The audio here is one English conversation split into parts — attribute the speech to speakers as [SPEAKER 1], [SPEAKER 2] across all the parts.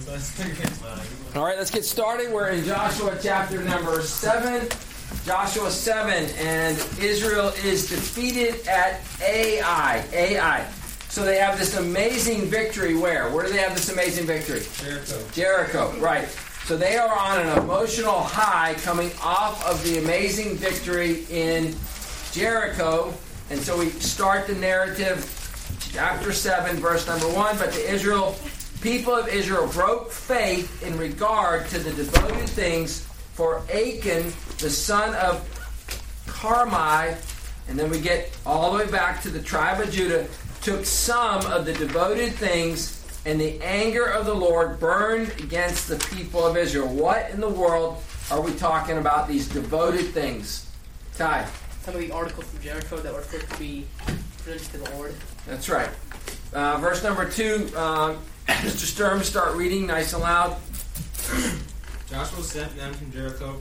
[SPEAKER 1] All right, let's get started. We're in Joshua chapter number 7. Joshua 7, and Israel is defeated at Ai. So they have this amazing victory where? Where do they have this amazing victory? Jericho, right. So they are on an emotional high coming off of the amazing victory in Jericho. And so we start the narrative, chapter 7, verse number 1. But the people of Israel broke faith in regard to the devoted things for Achan, the son of Carmi. And then we get all the way back to the tribe of Judah, took some of the devoted things, and the anger of the Lord burned against the people of Israel. What in the world are we talking about, these devoted things? Ty?
[SPEAKER 2] Some of the articles from Jericho that were supposed to be presented to the Lord.
[SPEAKER 1] That's right. Verse number 2, Mr. Sturm, start reading nice and loud.
[SPEAKER 3] Joshua sent men from Jericho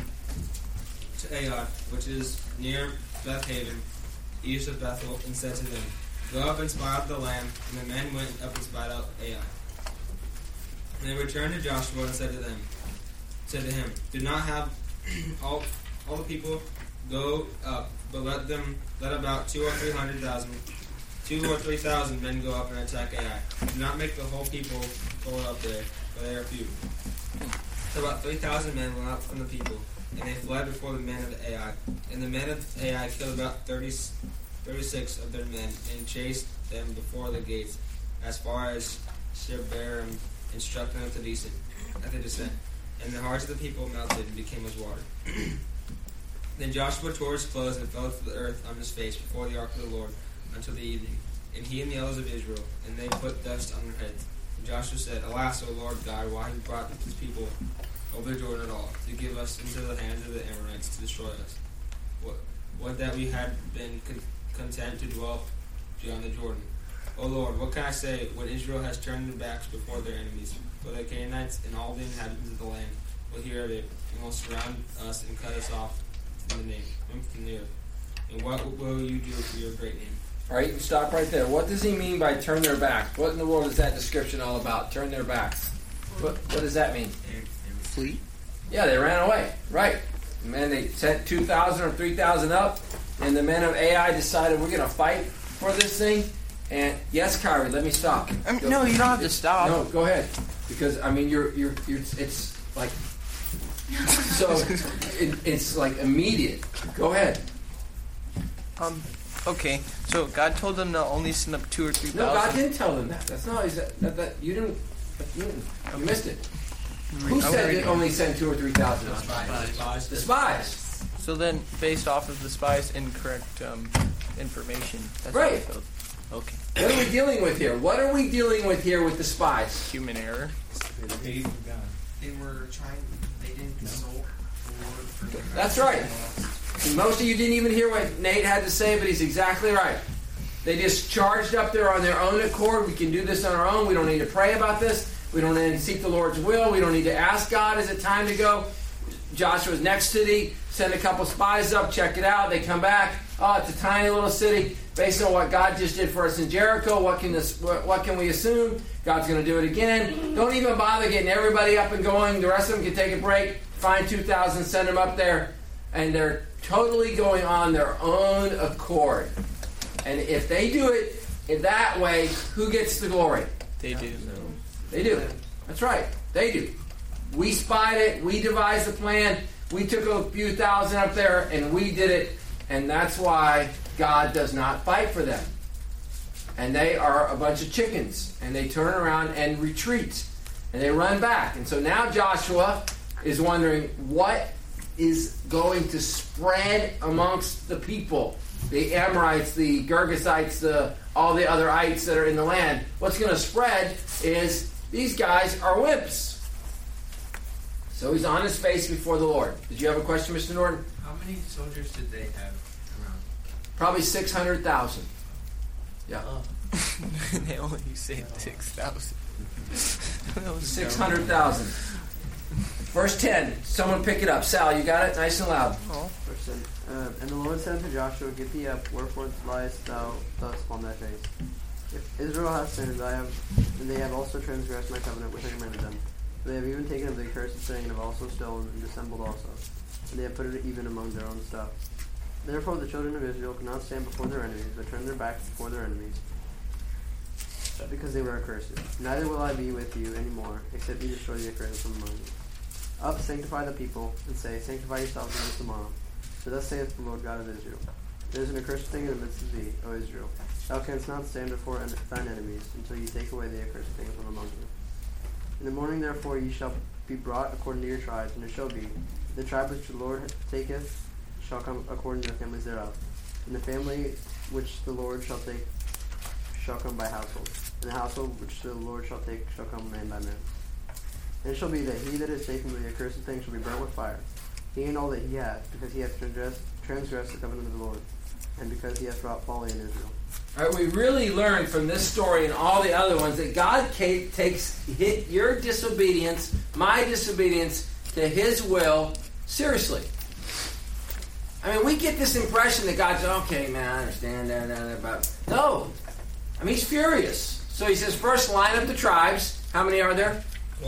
[SPEAKER 3] to Ai, which is near Beth Haven, east of Bethel, and said to them, "Go up and spy out the land." And the men went up and spied out Ai. And they returned to Joshua and said to him, "Do not have all the people go up, but let about 2,000 or 3,000 men go up and attack Ai. Do not make the whole people go up there, for they are few." So about 3,000 men went out from the people, and they fled before the men of Ai. And the men of Ai killed about 36 of their men, and chased them before the gates as far as Shebarim, and struck them at the descent. And the hearts of the people melted and became as water. Then Joshua tore his clothes and fell to the earth on his face before the ark of the Lord until the evening, and he and the elders of Israel, and they put dust on their heads. And Joshua said, "Alas, O Lord God, why have you brought this people over the Jordan at all, to give us into the hands of the Amorites to destroy us? What that we had been content to dwell beyond the Jordan. O Lord, what can I say when Israel has turned their backs before their enemies? For the Canaanites and all the inhabitants of the land will hear of it, and will surround us and cut us off from the earth. And what will you do for your great name?"
[SPEAKER 1] All right, you can stop right there. What does he mean by turn their backs? What in the world is that description all about? Turn their backs. What does that mean?
[SPEAKER 4] Flee?
[SPEAKER 1] Yeah, they ran away. Right. Man, they sent 2,000 or 3,000 up, and the men of Ai decided we're going to fight for this thing. And yes, Kyrie, let me stop.
[SPEAKER 4] No, you don't have to stop.
[SPEAKER 1] No, go ahead, because I mean, you're it's like so. It's like immediate. Go ahead.
[SPEAKER 4] Okay. So God told them to only send up 2,000 or 3,000.
[SPEAKER 1] No, God didn't tell them that. That's not that you didn't. You missed it. Who said they only sent 2,000 or 3,000? The spies.
[SPEAKER 4] So then, based off of the spies' incorrect information, that's
[SPEAKER 1] right.
[SPEAKER 4] What okay.
[SPEAKER 1] What are we dealing with here? What are we dealing with here with the spies?
[SPEAKER 4] Human error.
[SPEAKER 5] They were trying. They didn't consult the Lord for their.
[SPEAKER 1] That's right. And most of you didn't even hear what Nate had to say, but he's exactly right. They just charged up there on their own accord. We can do this on our own. We don't need to pray about this. We don't need to seek the Lord's will. We don't need to ask God, is it time to go? Joshua's next city, send a couple spies up, check it out. They come back. Oh, it's a tiny little city. Based on what God just did for us in Jericho, what can we assume? God's going to do it again. Don't even bother getting everybody up and going. The rest of them can take a break. Find 2,000, send them up there. And they're totally going on their own accord. And if they do it in that way, who gets the glory?
[SPEAKER 4] They do.
[SPEAKER 1] They do. That's right. They do. We spied it. We devised the plan. We took a few thousand up there, and we did it. And that's why God does not fight for them. And they are a bunch of chickens. And they turn around and retreat. And they run back. And so now Joshua is wondering what is going to spread amongst the people. The Amorites, the Girgashites, all the other ites that are in the land. What's going to spread is these guys are wimps. So he's on his face before the Lord. Did you have a question, Mr. Norton?
[SPEAKER 5] How many soldiers did they have around?
[SPEAKER 1] Probably 600,000. Yeah.
[SPEAKER 4] Oh. They only said 6,000.
[SPEAKER 1] 600,000. Verse 10. Someone pick it up. Sal, you got it? Nice and loud.
[SPEAKER 4] Oh.
[SPEAKER 6] Verse 10. And the Lord said unto Joshua, Get thee up, wherefore liest thou thus upon thy face? If Israel has sinned, and they have also transgressed my covenant which I commanded them. They have even taken of the accursed thing and have also stolen and dissembled also. And they have put it even among their own stuff. Therefore the children of Israel could not stand before their enemies, but turned their backs before their enemies, because they were accursed. Neither will I be with you any more, except you destroy the accursed from among you. Up, sanctify the people, and say, sanctify yourselves against tomorrow. For thus saith the Lord God of Israel. There is an accursed thing in the midst of thee, O Israel. Thou canst not stand before thine enemies, until you take away the accursed thing from among you. In the morning therefore ye shall be brought according to your tribes, and it shall be, the tribe which the Lord taketh shall come according to the families thereof. And the family which the Lord shall take shall come by household. And the household which the Lord shall take shall come man by man. And it shall be that he that is taken with the accursed thing shall be burnt with fire, he and all that he hath, because he hath transgressed the covenant of the Lord, and because he hath wrought folly in Israel.
[SPEAKER 1] All right, we really learned from this story and all the other ones that God takes your disobedience, my disobedience, to His will seriously. I mean, we get this impression that God's, okay, man, I understand that, but no. I mean, He's furious. So He says, first line up the tribes. How many are there?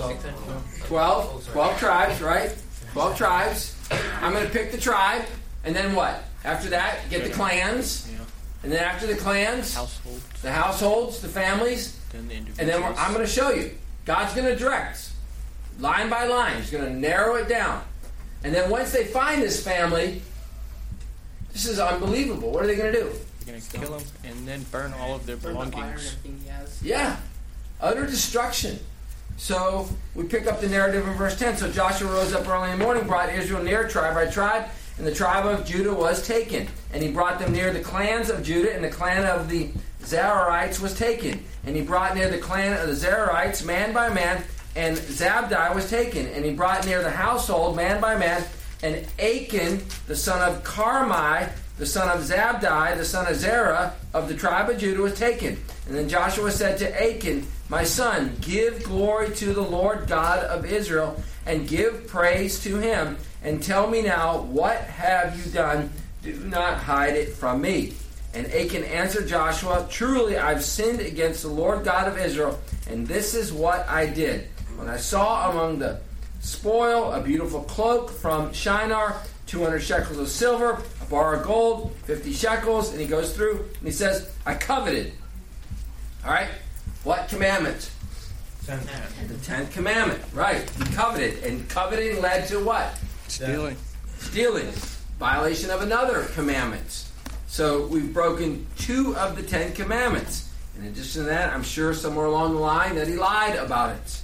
[SPEAKER 1] 12 tribes, right? 12 tribes. I'm going to pick the tribe, and then what? After that, get the clans. And then after the clans, the households, the families, and then I'm going to show you. God's going to direct, line by line. He's going to narrow it down. And then once they find this family, this is unbelievable. What are they going to do?
[SPEAKER 4] They're going to kill them and then burn all of their belongings.
[SPEAKER 1] Yeah, utter destruction. So we pick up the narrative in verse 10. So Joshua rose up early in the morning, brought Israel near tribe by tribe, and the tribe of Judah was taken. And he brought them near the clans of Judah, and the clan of the Zerarites was taken. And he brought near the clan of the Zerarites, man by man, and Zabdi was taken. And he brought near the household, man by man, and Achan, the son of Carmi, the son of Zabdi, the son of Zerah, of the tribe of Judah was taken. And then Joshua said to Achan, my son, give glory to the Lord God of Israel, and give praise to Him, and tell me now, what have you done? Do not hide it from me. And Achan answered Joshua, truly I've sinned against the Lord God of Israel, and this is what I did. When I saw among the spoil a beautiful cloak from Shinar, 200 shekels of silver, a bar of gold, 50 shekels, and he goes through, and he says, I coveted. All right? What commandment? The 10th commandment. Right. He coveted. And coveting led to what?
[SPEAKER 4] Stealing.
[SPEAKER 1] Violation of another commandment. So we've broken 2 of the 10 commandments. In addition to that, I'm sure somewhere along the line that he lied about it.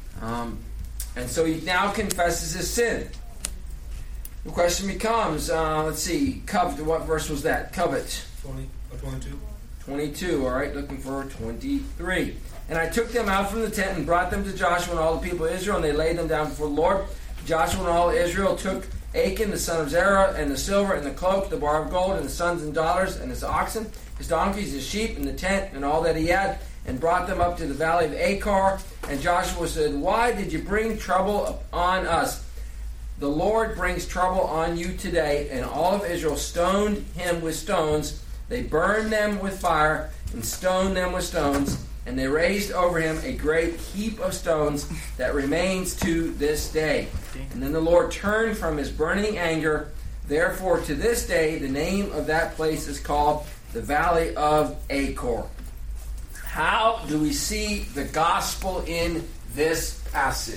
[SPEAKER 1] And so he now confesses his sin. The question becomes, let's see, covet. What verse was that? Covet.
[SPEAKER 3] 22.
[SPEAKER 1] 22, all right, looking for 23. And I took them out from the tent and brought them to Joshua and all the people of Israel, and they laid them down before the Lord. Joshua and all Israel took Achan, the son of Zerah, and the silver, and the cloak, the bar of gold, and the sons and daughters, and his oxen, his donkeys, his sheep, and the tent, and all that he had, and brought them up to the valley of Achor. And Joshua said, why did you bring trouble on us? The Lord brings trouble on you today. And all of Israel stoned him with stones. They burned them with fire and stoned them with stones, and they raised over him a great heap of stones that remains to this day. And then the Lord turned from His burning anger. Therefore, to this day, the name of that place is called the Valley of Achor. How do we see the gospel in this passage?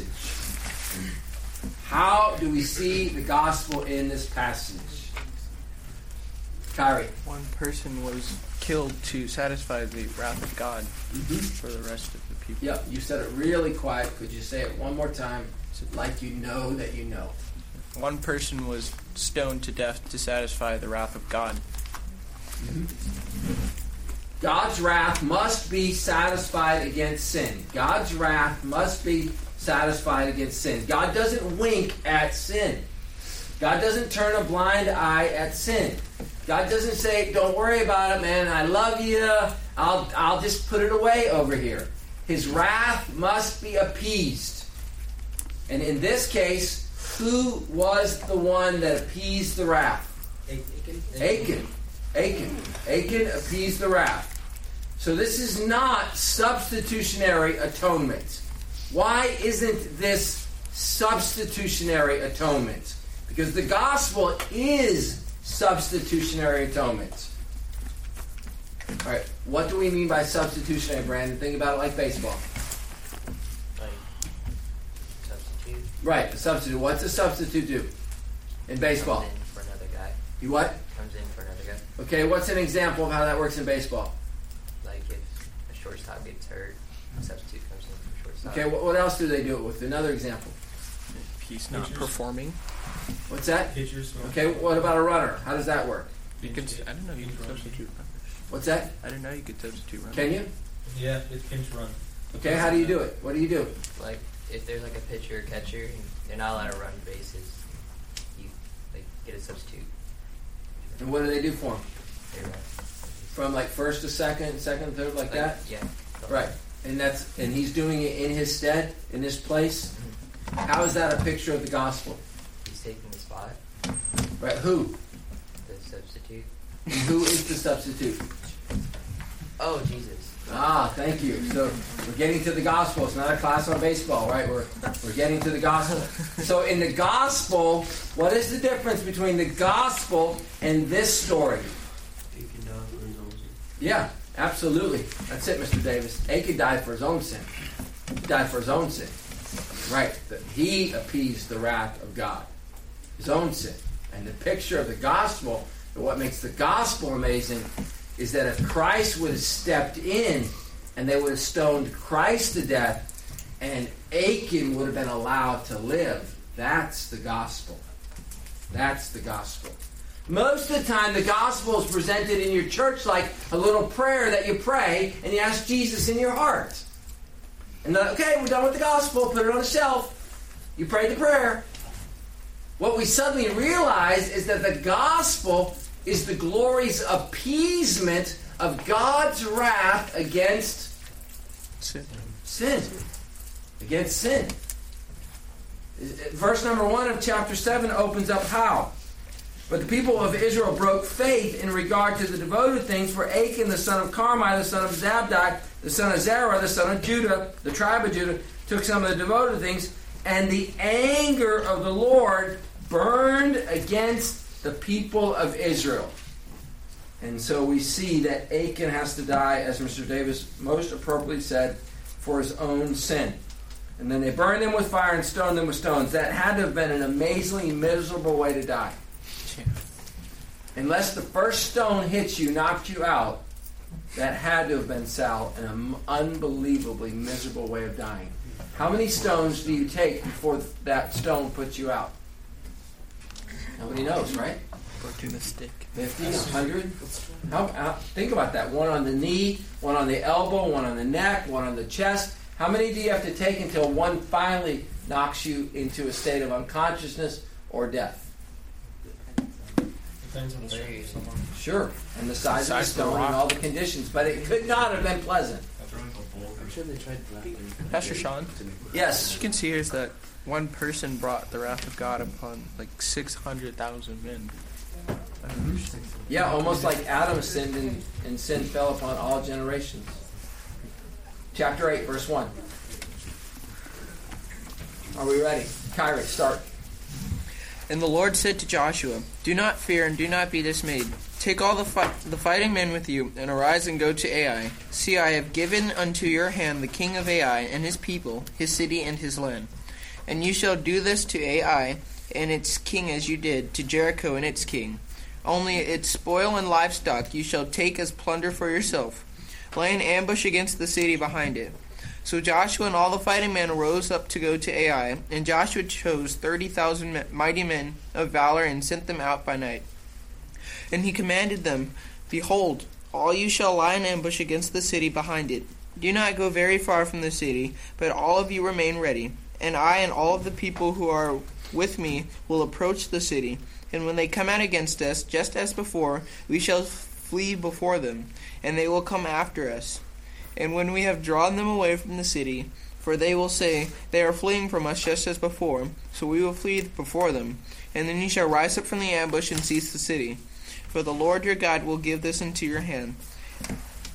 [SPEAKER 1] How do we see the gospel in this passage? Kyrie.
[SPEAKER 4] One person was killed to satisfy the wrath of God for the rest of the people.
[SPEAKER 1] Yep, you said it really quiet. Could you say it one more time, like you know that you know?
[SPEAKER 4] One person was stoned to death to satisfy the wrath of God.
[SPEAKER 1] God's wrath must be satisfied against sin. God's wrath must be satisfied against sin. God doesn't wink at sin. God doesn't turn a blind eye at sin. God doesn't say, don't worry about it, man. I love you. I'll just put it away over here. His wrath must be appeased. And in this case, who was the one that appeased the wrath? Achan. Achan appeased the wrath. So this is not substitutionary atonement. Why isn't this substitutionary atonement? Because the gospel is substitutionary atonement. All right, what do we mean by substitutionary, Brandon? Think about it like baseball.
[SPEAKER 7] Like substitute.
[SPEAKER 1] Right, a substitute. What's a substitute do in baseball?
[SPEAKER 7] Comes in for another guy.
[SPEAKER 1] You what?
[SPEAKER 7] Comes in for another guy.
[SPEAKER 1] Okay, what's an example of how that works in baseball?
[SPEAKER 7] Like if a shortstop gets hurt, a substitute comes in for shortstop.
[SPEAKER 1] Okay, what else do they do it with? Another example.
[SPEAKER 4] If he's not performing,
[SPEAKER 1] What's that?
[SPEAKER 3] Pitchers.
[SPEAKER 1] Okay, what about a runner? How does that work?
[SPEAKER 4] you could, I didn't know you could substitute runners.
[SPEAKER 1] What's that?
[SPEAKER 4] I didn't know you could substitute runners.
[SPEAKER 1] Can you?
[SPEAKER 3] Yeah, it's pinch run.
[SPEAKER 1] Okay, how do you do it? What do you do?
[SPEAKER 7] Like if there's like a pitcher or catcher and they're not allowed to run bases, you like get a substitute.
[SPEAKER 1] And what do they do for him?
[SPEAKER 7] They run.
[SPEAKER 1] From like first to second, second, third, like that?
[SPEAKER 7] Yeah.
[SPEAKER 1] Right. And he's doing it in his stead, in his place. How is that a picture of the gospel?
[SPEAKER 7] He's taking the spot.
[SPEAKER 1] Right, who?
[SPEAKER 7] The substitute.
[SPEAKER 1] And who is the substitute?
[SPEAKER 7] Oh, Jesus.
[SPEAKER 1] Ah, thank you. So we're getting to the gospel. It's not a class on baseball, right? We're getting to the gospel. So in the gospel, what is the difference between the gospel and this story? Yeah, absolutely. That's it, Mr. Davis. Achan died for his own sin. He died for his own sin. Right. That he appeased the wrath of God. His own sin. And the picture of the gospel, and what makes the gospel amazing, is that if Christ would have stepped in and they would have stoned Christ to death and Achan would have been allowed to live, that's the gospel. That's the gospel. Most of the time, the gospel is presented in your church like a little prayer that you pray and you ask Jesus in your heart. And then, okay, we're done with the gospel, put it on the shelf. You prayed the prayer. What we suddenly realize is that the gospel is the glorious appeasement of God's wrath against sin. Against sin. Verse number 1 of chapter 7 opens up how? But the people of Israel broke faith in regard to the devoted things, for Achan, the son of Carmi, the son of Zabdi, the son of Zerah, the son of Judah, the tribe of Judah, took some of the devoted things, and the anger of the Lord burned against the people of Israel. And so we see that Achan has to die, as Mr. Davis most appropriately said, for his own sin. And then they burned them with fire and stoned them with stones. That had to have been an amazingly miserable way to die. Unless the first stone hits you, knocked you out, that had to have been, Sal, an unbelievably miserable way of dying. How many stones do you take before that stone puts you out? Nobody knows, right?
[SPEAKER 4] Broken the stick.
[SPEAKER 1] 50, 100? Think about that. One on the knee, one on the elbow, one on the neck, one on the chest. How many do you have to take until one finally knocks you into a state of unconsciousness or death?
[SPEAKER 3] Depends on the shape of someone.
[SPEAKER 1] Sure, and the size of the stone and all the conditions, but it could not have been pleasant.
[SPEAKER 6] I'm sure they tried
[SPEAKER 4] Pastor Sean,
[SPEAKER 1] Yes.
[SPEAKER 4] what you can see here is that one person brought the wrath of God upon like 600,000 men.
[SPEAKER 1] Yeah, almost like Adam sinned and sin fell upon all generations. Chapter 8, verse 1. Are we ready? Kyrie, start.
[SPEAKER 8] And the Lord said to Joshua, Do not fear and do not be dismayed. Take all the fighting men with you, and arise and go to Ai. See, I have given unto your hand the king of Ai and his people, his city and his land. And you shall do this to Ai and its king as you did to Jericho and its king. Only its spoil and livestock you shall take as plunder for yourself. Lay an ambush against the city behind it. So Joshua and all the fighting men rose up to go to Ai, and Joshua chose 30,000 mighty men of valor and sent them out by night. And he commanded them, Behold, all you shall lie in ambush against the city behind it. Do not go very far from the city, but all of you remain ready. And I and all of the people who are with me will approach the city. And when they come out against us, just as before, we shall flee before them, and they will come after us. And when we have drawn them away from the city, for they will say, They are fleeing from us just as before, so we will flee before them. And then you shall rise up from the ambush and seize the city. For the Lord your God will give this into your hand.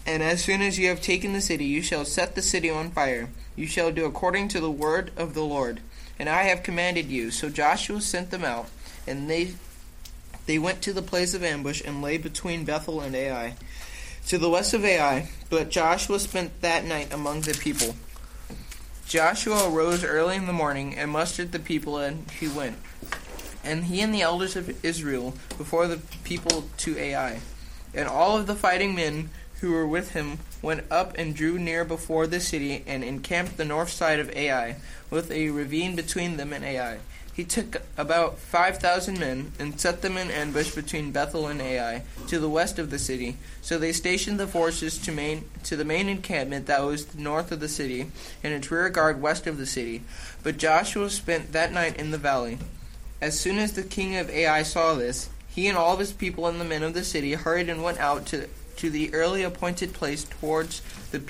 [SPEAKER 8] And as soon as you have taken the city, you shall set the city on fire. You shall do according to the word of the Lord. And I have commanded you. So Joshua sent them out, and they went to the place of ambush and lay between Bethel and Ai, to the west of Ai. But Joshua spent that night among the people. Joshua arose early in the morning and mustered the people, and he went, and he and the elders of Israel, before the people to Ai. And all of the fighting men who were with him went up and drew near before the city, and encamped the north side of Ai, with a ravine between them and Ai. He took about 5,000 men, and set them in ambush between Bethel and Ai, to the west of the city. So they stationed the forces to the main encampment that was north of the city, and its rear guard west of the city. But Joshua spent that night in the valley. As soon as the king of Ai saw this, he and all of his people and the men of the city hurried and went out to the early appointed place towards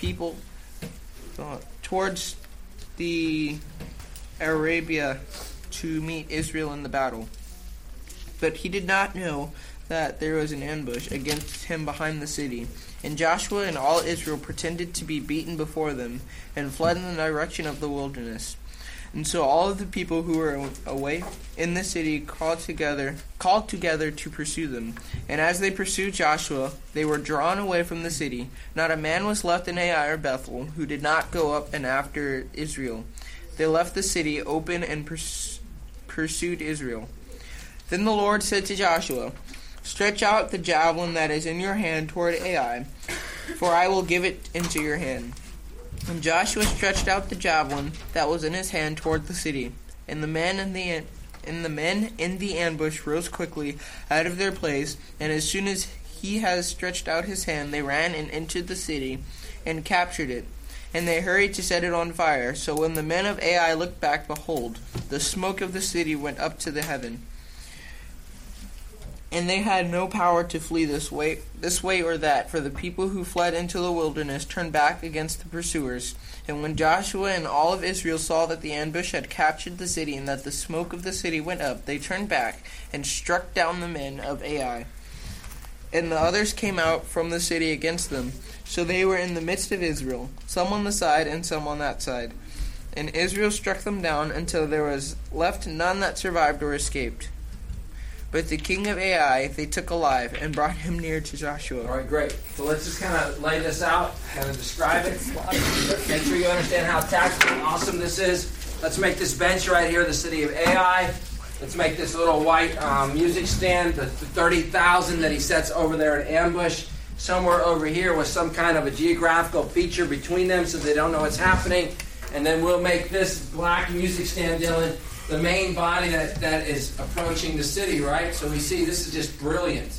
[SPEAKER 8] the Arabia, to meet Israel in the battle. But he did not know that there was an ambush against him behind the city. And Joshua and all Israel pretended to be beaten before them, and fled in the direction of the wilderness. And so all of the people who were away in the city called together to pursue them. And as they pursued Joshua, they were drawn away from the city. Not a man was left in Ai or Bethel who did not go up and after Israel. They left the city open and pursued Israel. Then the Lord said to Joshua, "Stretch out the javelin that is in your hand toward Ai, for I will give it into your hand." And Joshua stretched out the javelin that was in his hand toward the city, and the men in the ambush rose quickly out of their place, and as soon as he had stretched out his hand, they ran and entered the city and captured it. And they hurried to set it on fire. So when the men of Ai looked back, behold, the smoke of the city went up to the heaven. And they had no power to flee this way or that, for the people who fled into the wilderness turned back against the pursuers. And when Joshua and all of Israel saw that the ambush had captured the city, and that the smoke of the city went up, they turned back and struck down the men of Ai. And the others came out from the city against them. So they were in the midst of Israel, some on the side and some on that side. And Israel struck them down until there was left none that survived or escaped. But the king of Ai they took alive and brought him near to Joshua.
[SPEAKER 1] All right, great. So let's just kind of lay this out, kind of describe it. Make sure you understand how tactical and awesome this is. Let's make this bench right here, the city of Ai. Let's make this little white music stand, the 30,000 that he sets over there in ambush. Somewhere over here with some kind of a geographical feature between them so they don't know what's happening. And then we'll make this black music stand, Dylan, the main body that is approaching the city, right? So we see this is just brilliant.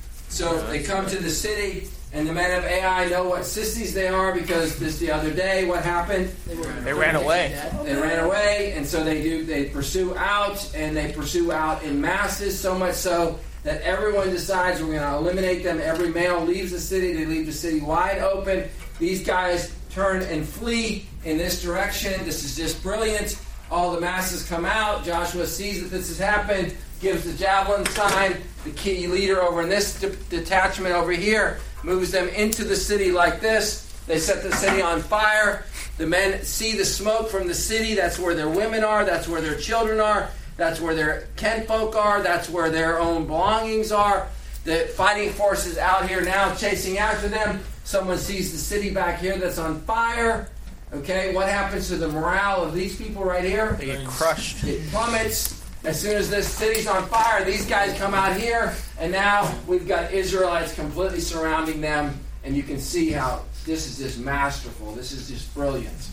[SPEAKER 1] So they come to the city, and the men of Ai know what sissies they are, because this the other day, what happened?
[SPEAKER 8] They ran away.
[SPEAKER 1] They ran away, and so they pursue out, and they pursue out in masses, so much so that everyone decides we're going to eliminate them. Every male leaves the city. They leave the city wide open. These guys turn and flee in this direction. This is just brilliant. All the masses come out. Joshua sees that this has happened, gives the javelin sign. The key leader over in this detachment over here moves them into the city like this. They set the city on fire. The men see the smoke from the city. That's where their women are. That's where their children are. That's where their kinfolk are. That's where their own belongings are. The fighting forces out here now chasing after them. Someone sees the city back here that's on fire. Okay, what happens to the morale of these people right here?
[SPEAKER 8] They get crushed.
[SPEAKER 1] It plummets. As soon as this city's on fire, these guys come out here, and now we've got Israelites completely surrounding them, and you can see how this is just masterful. This is just brilliant.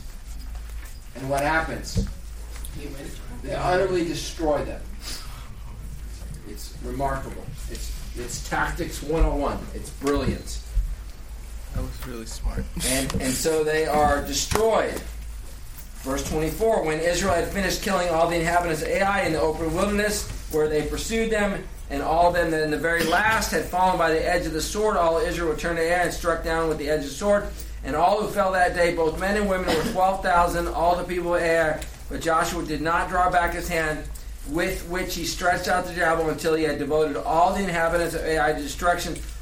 [SPEAKER 1] And what happens? They utterly destroy them. It's remarkable. It's Tactics 101. It's brilliant.
[SPEAKER 8] That was really smart.
[SPEAKER 1] And so they are destroyed. Verse 24, when Israel had finished killing all the inhabitants of Ai in the open wilderness, where they pursued them, and all of them that in the very last had fallen by the edge of the sword, all Israel returned to Ai and struck down with the edge of the sword. And all who fell that day, both men and women, were 12,000, all the people of Ai. But Joshua did not draw back his hand, with which he stretched out the javelin until he had devoted all the inhabitants of Ai to destruction.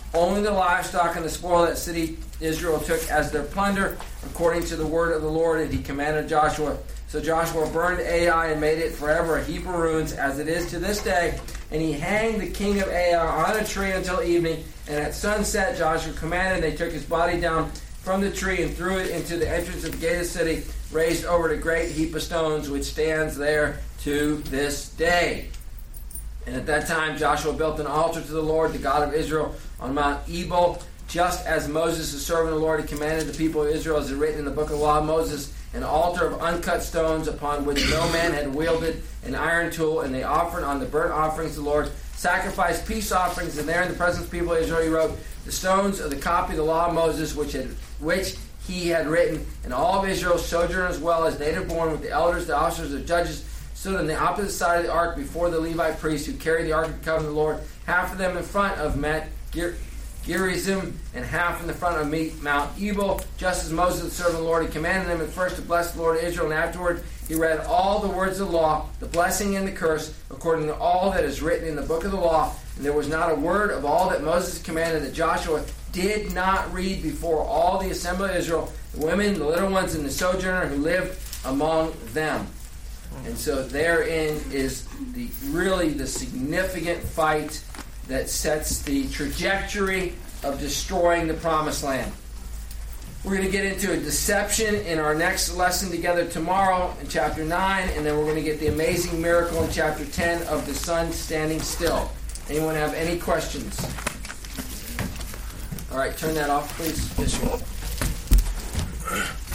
[SPEAKER 1] Only the livestock and the spoil of that city Israel took as their plunder, according to the word of the Lord, and he commanded Joshua. So Joshua burned Ai and made it forever a heap of ruins, as it is to this day. And he hanged the king of Ai on a tree until evening. And at sunset Joshua commanded, they took his body down from the tree and threw it into the entrance of the gate of the city, raised over the great heap of stones, which stands there to this day. And at that time Joshua built an altar to the Lord, the God of Israel, on Mount Ebal, just as Moses, the servant of the Lord, had commanded the people of Israel, as is written in the book of the law of Moses, an altar of uncut stones upon which no man had wielded an iron tool, and they offered on the burnt offerings to the Lord, sacrificed peace offerings, and there in the presence of the people of Israel he wrote the stones of the copy of the law of Moses, which he had written, and all of Israel, sojourners as well as native born, with the elders, the officers, the judges, stood on the opposite side of the ark before the Levite priests who carried the ark of the covenant of the Lord, half of them in front of Mount Gerizim, and half in the front of Mount Ebal, just as Moses, the servant of the Lord, had commanded them at first to bless the Lord of Israel, and afterward he read all the words of the law, the blessing and the curse, according to all that is written in the book of the law. And there was not a word of all that Moses commanded that Joshua did not read before all the assembly of Israel, the women, the little ones, and the sojourner who lived among them. And so therein is the significant fight that sets the trajectory of destroying the promised land. We're going to get into a deception in our next lesson together tomorrow in chapter 9, and then we're going to get the amazing miracle in chapter 10 of the sun standing still. Anyone have any questions? All right, turn that off, please. Yes, sir.